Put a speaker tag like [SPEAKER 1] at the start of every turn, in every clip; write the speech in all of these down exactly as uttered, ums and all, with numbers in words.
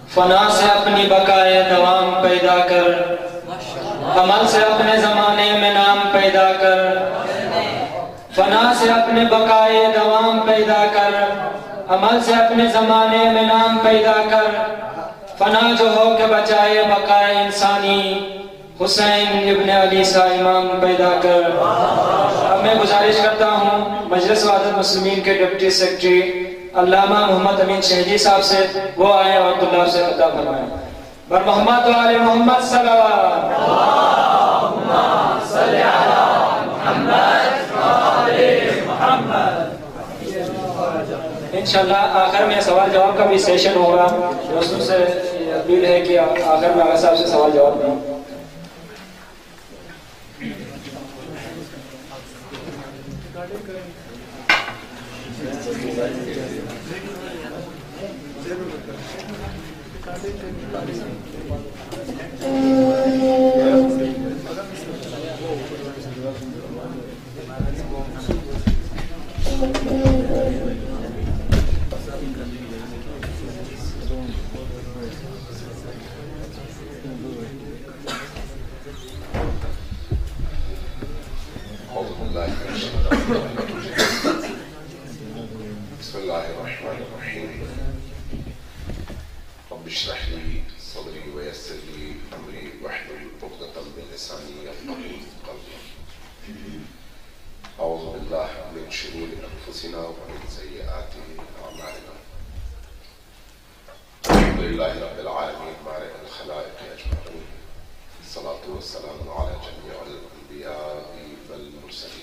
[SPEAKER 1] فنا سے اپنی بقائے دوام پیدا کر، عمل سے اپنے زمانے میں نام پیدا کر، فنا سے اپنے بقائے دوام پیدا کر، عمل سے اپنے زمانے میں نام پیدا کر، فنا جو ہو کے بچائے بقائے انسانی، حسین ابن علی سا امام پیدا کر۔ اب میں گزارش کرتا ہوں مجلس وحدت مسلمین کے ڈپٹی سیکرٹری علامہ محمد امین شہیدی صاحب سے وہ آئے اور طلاب سے خطاب فرمائیں۔ بر محمد و آل محمد صلوات۔ اللہم صلی علی محمد و آل محمد۔ انشاءاللہ آخر میں سوال جواب کا بھی سیشن ہوگا، دوستوں سے اپیل ہے کہ آخر میں آغا صاحب سے سوال جواب دیں۔
[SPEAKER 2] بسم اللہ الرحمن الرحیم رب اشرح لی صدری ویسر لی امری واحلل عقدۃ من لسانی یفقهوا قولی۔ اعوذ باللہ من شرور انفسنا ومن سیئات اعمالنا، الحمد للہ رب العالمین مالک الخلائق اجمعین، الصلاة والسلام علی جمیع الانبیاء والمرسلین،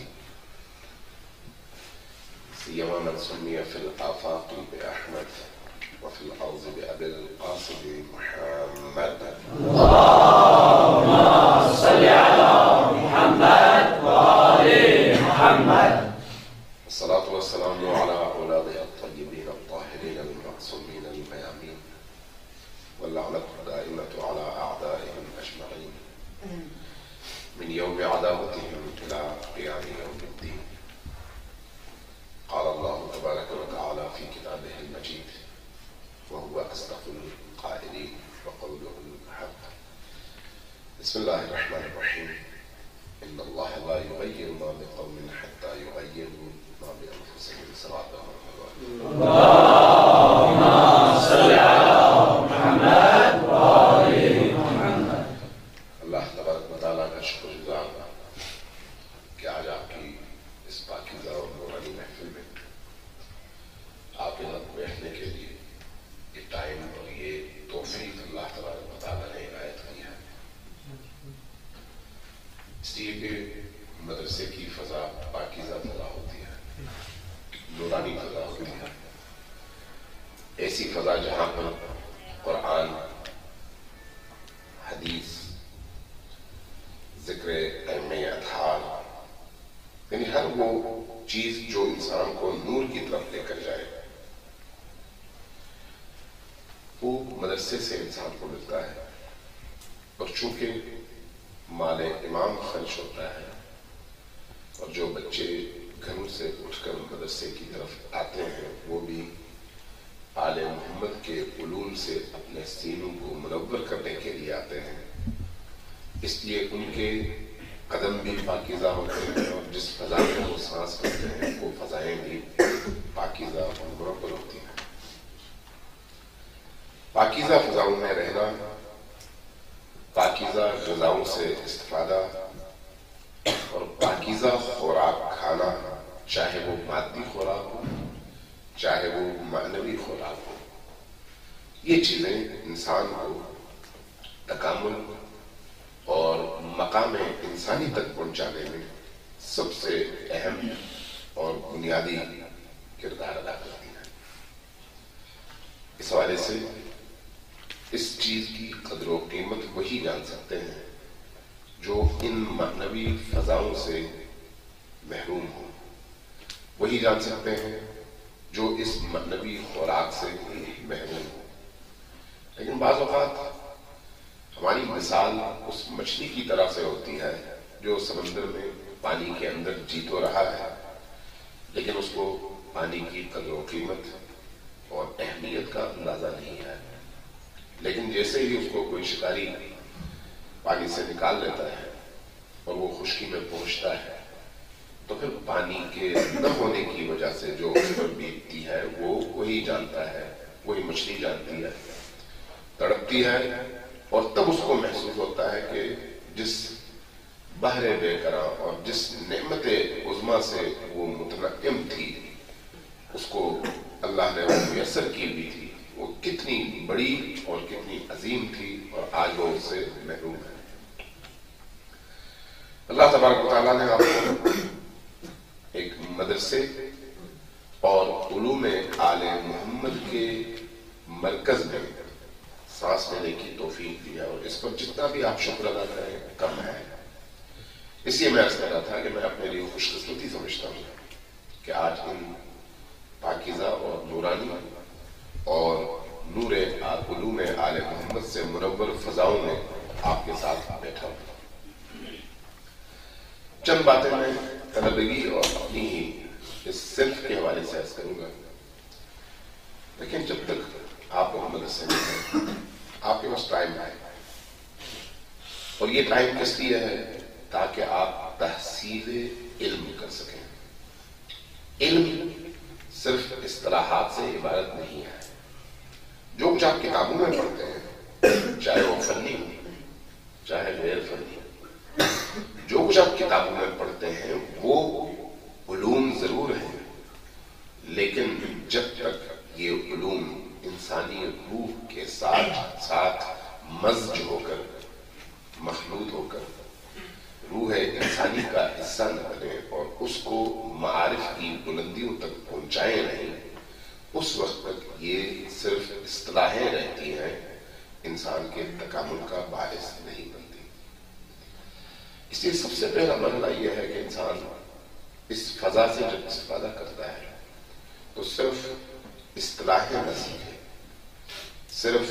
[SPEAKER 2] سیما من سمی فی الآفاق بأحمد وفی الأرض بأبی القاسم محمد۔ اللہم صلی علی محمد وآل محمد۔ الصلاة والسلام علی اولادہ الطیبین الطاہرین المعصومین الميامین، واللعنة الدائمة على أعدائهم أجمعين من يوم عداوتهم إلى قيام يوم الدين۔ قال الله تبارك وتعالى في كتابه المجيد وهو أصدق القائلين وقوله الحق، بسم الله الرحمن الرحيم، إن الله لا يغير ما بقوم حتى يغيروا ما بأنفسهم۔ صلاة اللهم صل على محمد وآل محمد۔ اللہ تبارک و تعالیٰ کا شکر گزار کہ آج آپ کی اس پاکیزہ اور نورانی محفل میں آپ کے ساتھ بیٹھنے کے لیے یہ ٹائم اور یہ توفیق اللہ تبارک و تعالیٰ نے عنایت کی ہے، اس لیے کہ مدرسے کی فضا پاکیزہ فضا ہوتی ہے، نورانی فضا ہوتی ہے، ایسی فضا جہاں پر قرآن، حدیث، ذکر ائمہ اطہار، یعنی ہر وہ چیز جو انسان کو نور کی طرف لے کر جائے وہ مدرسے سے انسان کو ملتا ہے۔ اور چونکہ مال امام خرچ ہوتا ہے اور جو بچے گھروں سے اٹھ کر مدرسے کی طرف آتے ہیں وہ بھی آل محمد کے علوم سے اپنے سینوں کو منور کرنے کے لیے آتے ہیں، اس لیے ان کے قدم بھی پاکیزہ ہوتے ہیں اور جس فضا میں وہ سانس کرتے ہیں وہ فضائیں بھی پاکیزہ اور منور ہوتی ہیں۔ پاکیزہ فضاؤں میں رہنا، پاکیزہ غذاؤں سے استفادہ اور پاکیزہ خوراک کھانا، چاہے وہ مادی خوراک ہو چاہے وہ معنوی خوراک ہو، یہ چیزیں انسان کو تکامل اور مقام انسانی تک پہنچانے میں سب سے اہم اور بنیادی کردار ادا کرتی ہیں۔ اس حوالے سے اس چیز کی قدر و قیمت وہی جان سکتے ہیں جو ان معنوی فضاؤں سے محروم ہوں، وہی جان سکتے ہیں جو اس معنوی خوراک سے محروم ہوں۔ لیکن بعض اوقات ہماری مثال اس مچھلی کی طرح سے ہوتی ہے جو سمندر میں پانی کے اندر جی تو رہا ہے لیکن اس کو پانی کی قدر و قیمت اور اہمیت کا اندازہ نہیں ہے۔ لیکن جیسے ہی اس کو کوئی شکاری پانی سے نکال لیتا ہے اور وہ خشکی میں پہنچتا ہے تو پھر پانی کے نہ ہونے کی وجہ سے جو اس پر بیتتی ہے وہ وہی جانتا ہے، وہی مچھلی جانتی ہے، تڑپتی ہے، اور تب اس کو محسوس ہوتا ہے کہ جس بحر بے قراں اور جس نعمت عظمیٰ سے وہ متنعم تھی، اس کو اللہ نے وہ میسر کی بھی تھی، وہ کتنی بڑی اور کتنی عظیم تھی، اور آج وہ اس سے محروم ہے۔ اللہ تبارک و تعالیٰ نے آپ کو ایک مدرسے اور علوم آل محمد کے مرکز میں سانس لینے کی توفیق دیا، اور اس پر جتنا بھی آپ شکر ادا کریں کم ہے۔ اس لیے میں عرض کر رہا تھا کہ میں اپنے لیے خوش قسمتی سمجھتا ہوں کہ آج ان پاکیزہ اور نورانی اور نور علوم آل محمد سے منور فضاؤں میں آپ کے ساتھ بیٹھا ہوں۔ چند باتیں میں طلبگی اور اپنی ہی اس صنف کے حوالے سے عرض کروں گا، لیکن جب تک آپ محمد سے ملیں آپ کے پاس ٹائم آئے، اور یہ ٹائم کس لیے ہے؟ تاکہ آپ تحصیل علم کر سکیں۔ علم صرف اصطلاحات سے عبارت نہیں ہے۔ جو کچھ آپ کتابوں میں پڑھتے ہیں، چاہے وہ فنی ہو چاہے غیر فنی ہو، جو کچھ آپ کتابوں میں پڑھتے ہیں وہ علوم ضرور ہیں، لیکن جب تک یہ علوم انسانی روح کے ساتھ ساتھ مزج ہو کر، مخلوط ہو کر روح انسانی کا حصہ نہ بنے اور اس کو معارف کی بلندیوں تک پہنچائے نہیں، اس وقت تک یہ صرف اصطلاحیں رہتی ہیں، انسان کے تکامل کا باعث نہیں بنتی۔ اس لیے سب سے پہلا مرحلہ یہ ہے کہ انسان اس فضا سے جب استفادہ کرتا ہے تو صرف اصطلاحیں نہ سیکھے، صرف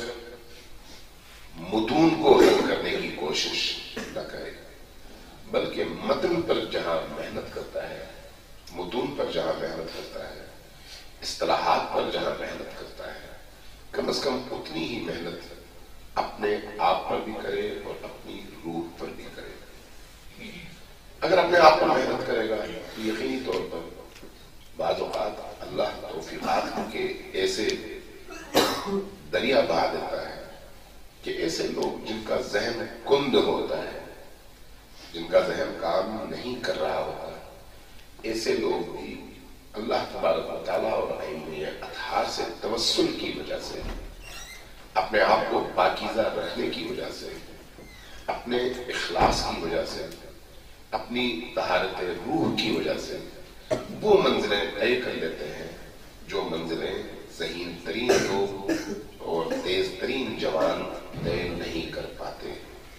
[SPEAKER 2] متون کو حل کرنے کی کوشش نہ کرے، بلکہ متن پر جہاں محنت کرتا ہے، متون پر جہاں محنت کرتا ہے، اصطلاحات پر جہاں محنت کرتا ہے، کم از کم اتنی ہی محنت اپنے آپ پر بھی کرے اور اپنی روح پر بھی کرے۔ اگر اپنے آپ پر محنت کرے گا تو یقینی طور پر بعض اوقات اللہ توفیقات کے ایسے دریا بہا دیتا ہے کہ ایسے لوگ جن کا ذہن کند ہوتا ہے، جن کا ذہن کام نہیں کر رہا ہوتا، ایسے لوگ بھی اللہ تبارک و تعالیٰ اور ائمہ اطہار سے توسل کی وجہ سے، اپنے آپ کو پاکیزہ رکھنے کی وجہ سے، اپنے اخلاص کی وجہ سے، اپنی طہارت روح کی وجہ سے وہ منزلیں طے کر لیتے ہیں جو منزلیں ذہین ترین لوگ اور تیز ترین جوان طے نہیں کر پاتے۔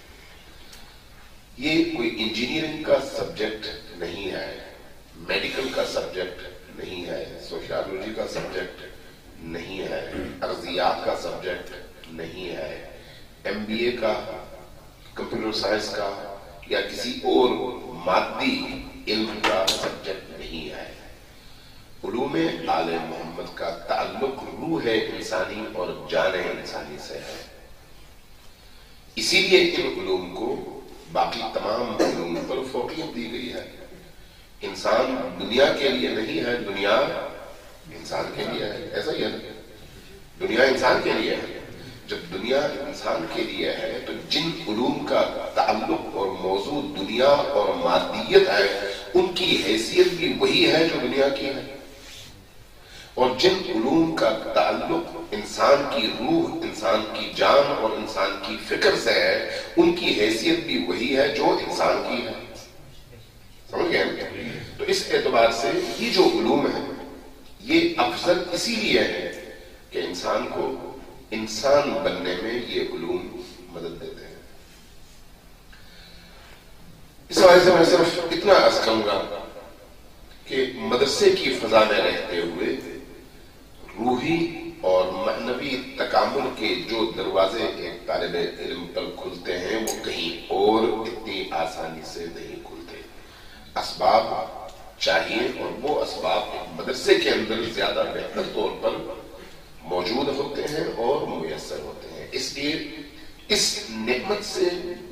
[SPEAKER 2] یہ کوئی انجینئرنگ کا سبجیکٹ نہیں ہے، میڈیکل کا سبجیکٹ نہیں ہے، سوشیالوجی کا سبجیکٹ نہیں ہے، ارضیات کا سبجیکٹ نہیں ہے، ایم بی اے کا، کمپیوٹر سائنس کا یا کسی اور مادی علم کا سبجیکٹ نہیں ہے۔ علوم آل محمد کا تعلق روح انسانی اور جان انسانی سے ہے، اسی لیے ان علوم کو باقی تمام علوم پر فوقیت دی گئی ہے۔ انسان دنیا کے لیے نہیں ہے، دنیا انسان کے لیے ہے، ایسا ہی ہے نا؟ دنیا انسان کے لیے ہے۔ جب دنیا انسان کے لیے ہے تو جن علوم کا تعلق اور موضوع دنیا اور مادیت ہے ان کی حیثیت بھی وہی ہے جو دنیا کی ہے، اور جن علوم کا تعلق انسان کی روح، انسان کی جان اور انسان کی فکر سے ہے ان کی حیثیت بھی وہی ہے جو انسان کی ہے۔ سمجھ گئے؟ تو اس اعتبار سے یہ جو علوم ہے یہ افضل اسی لیے ہے کہ انسان کو انسان بننے میں یہ علوم مدد دیتے ہیں۔ اس وجہ سے میں صرف اتنا عرض کروں گا کہ مدرسے کی فضا میں رہتے ہوئے روحی اور معنوی تکامل کے جو دروازے ایک طالب علم پر کھلتے ہیں وہ کہیں اور اتنی آسانی سے نہیں کھلتے۔ اسباب چاہیے اور وہ اسباب ایک مدرسے کے اندر زیادہ بہتر طور پر موجود ہوتے ہیں اور میسر ہوتے ہیں۔ اس لیے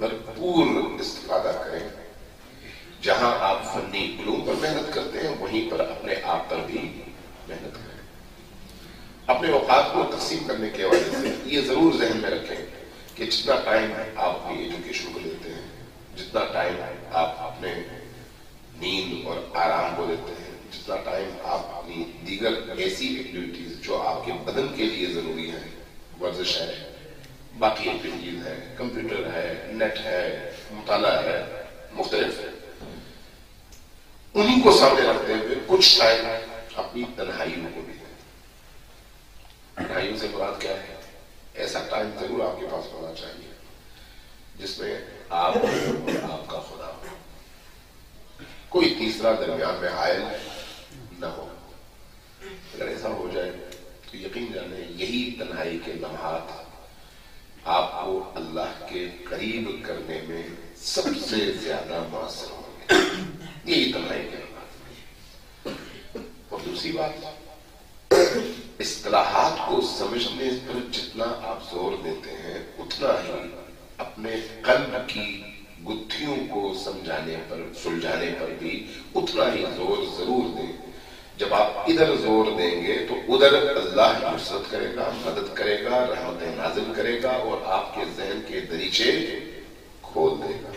[SPEAKER 2] भरपूर इस्तेफादा करें। जहां आप फनी उलूम पर मेहनत करते हैं वहीं पर अपने आप पर भी मेहनत करें। अपने औकात को तकसीम करने के हवाले से ये जरूर जहन में रखें कि जितना टाइम आप अपनी एजुकेशन को देते हैं, जितना टाइम आप अपने नींद और आराम को देते हैं, जितना टाइम आप अपनी दीगर ऐसी एक्टिविटीज जो आपके बदन के लिए जरूरी है, वर्जिश है, बाकी एक्टिविटीज है, कंप्यूटर है, नेट है, मुताला है, मुख्तलिफ है, उन्हीं को सामने रखते हुए कुछ टाइम अपनी तन्हाइयों को भी दें। तन्हाइयों से मुराद क्या है? ऐसा टाइम जरूर आपके पास होना चाहिए जिसमें आप और आपका खुदा हो, कोई तीसरा दरमियान में आयल न हो। अगर ऐसा हो जाए तो यकीन जाने यही तन्हाई के लम्हात आपको अल्लाह के करीब करने में सबसे ज्यादा मुअस्सर होंगे। यही तन्हाई के लम्हात। और दूसरी बात, इस्तिलाहात को समझने पर जितना आप जोर देते हैं उतना ही अपने कल्ब की गुत्थियों को समझाने पर, सुलझाने पर भी उतना ही जोर जरूर दें। जब आप इधर जोर देंगे तो उधर अल्लाह नुसरत करेगा, मदद करेगा, रहमतें नाजिल करेगा और आपके जहन के दरीचे खोल देगा।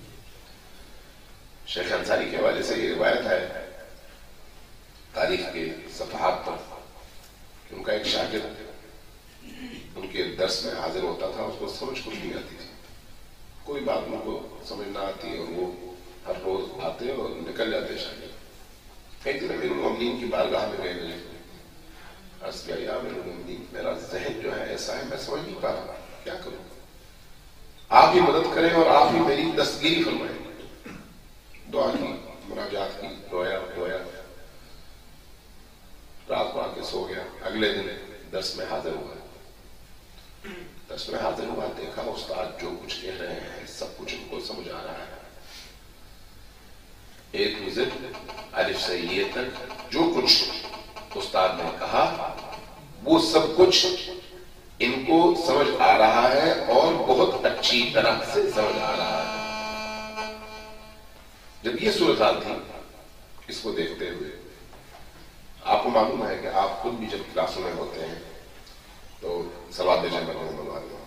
[SPEAKER 2] शेख अंसारी के हवाले से ये रिवायत है तारीख के सफहात पर, उनका एक शागिर्द उनके दर्स में हाजिर होता था, उसको समझ कुछ नहीं आती थी, कोई बात उनको समझ ना आती और वो हर रोज आते और निकल जाते शागिर्द। एक दिन अमीरुल मोमिनीन की बारगाह में गए, अर्ज किया, या अमीरुल मोमिनीन, मेरा जहन जो है ऐसा है, मैं समझ नहीं पा रहा, क्या करूं? आप ही मदद करें और आप ही मेरी दस्तगीरी फरमाएं। दुआ की, मुनाजात की, रोया रोया, रात को आके सो गया। अगले दिन दर्स में हाजिर हुआ, दर्स में हाजिर हुआ, देखा उस्ताद जो कुछ कह रहे हैं सब कुछ उनको समझ आ रहा है। एक विजिट अलिफ से ये तक जो कुछ उस्ताद ने कहा वो सब कुछ इनको समझ आ रहा है और बहुत अच्छी तरह से समझ आ रहा है। जब ये सूरत हाल थी, इसको देखते हुए आपको मालूम है कि आप खुद भी जब क्लासों में होते हैं तो सवाल देने में बनवा लो।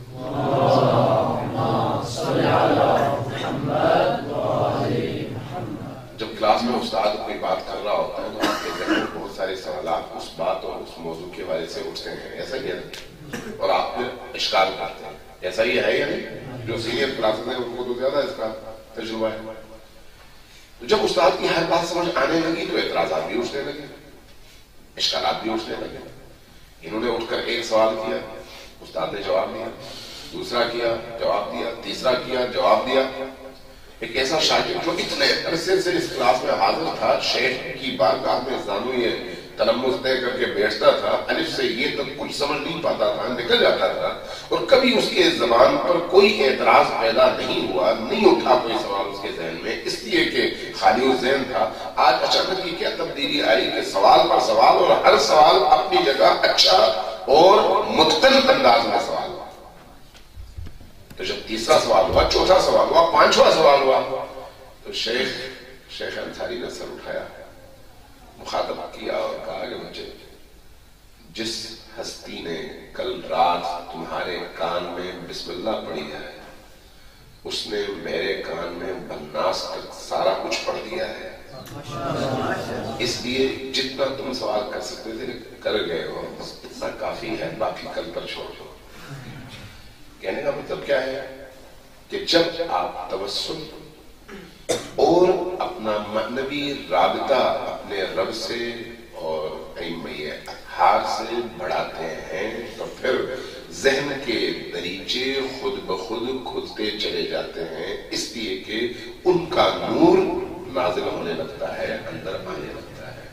[SPEAKER 2] जब क्लास में उस्ताद कोई बात कर रहा होता है तो आपके जहन में बहुत सारे सवाल उस बात और उस मौजू के बारे से उठते हैं, ऐसा ही है, और आप फिर इश्काल करते हैं, ऐसा ही है या नहीं? जो सीनियर क्लासेस हैं उनको तो ज्यादा इसका तजुर्बा है। तो जब उस्ताद की हर बात समझ आने लगी तो एतराजात भी उठने लगे, इश्कालात भी उठने लगे। इन्होंने उठकर एक सवाल किया, उस्ताद ने जवाब दिया, दूसरा किया, जवाब दिया, तीसरा किया, जवाब दिया। एक ऐसा शागिर्द जो इतने अरसे से इस क्लास में हाजिर था, शेख की बारगाह में जानो ये तनम्मुज़ तय करके बैठता था, अलिफ से ये तक कुछ समझ नहीं पाता था, निकल जाता था, और कभी उसके जबान पर कोई एतराज पैदा नहीं हुआ, नहीं उठा कोई सवाल उसके जहन में, इसलिए कि खाली ज़हन था। आज अचानक की क्या तब्दीली आई कि सवाल पर सवाल और हर सवाल अपनी जगह अच्छा और मुतकन अंदाज में सवाल हुआ। तो जब तीसरा सवाल हुआ, चौथा सवाल हुआ, पांचवा सवाल हुआ, तो शेख शेख अंसारी ने सर उठाया, मुखातब किया और कहा कि मुझे जिस हस्ती ने कल रात तुम्हारे कान में बिस्मिल्लाह पढ़ी है उसने मेरे कान में बन्नास तक सारा कुछ पढ़ दिया है, इसलिए जितना तुम सवाल कर सकते थे कर गए हो, इतना काफी है, बाकी कल पर छोड़ दो। कहने का मतलब क्या है कि जब आप तवस्सुल और अपना मानवी राबिता अपने रब से और हार से बढ़ाते हैं तो फिर जहन के दरीचे खुद ब खुद खुलते चले जाते हैं, इसलिए कि उनका नूर नाजिल होने लगता है, अंदर आने लगता है।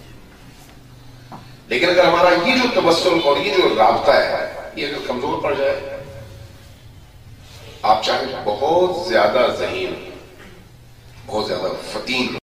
[SPEAKER 2] लेकिन अगर हमारा ये जो तवस्सुल और ये जो राबता है ये अगर कमजोर पड़ जाए, आप चाहे बहुत ज्यादा ज़हीन, बहुत ज्यादा फतीन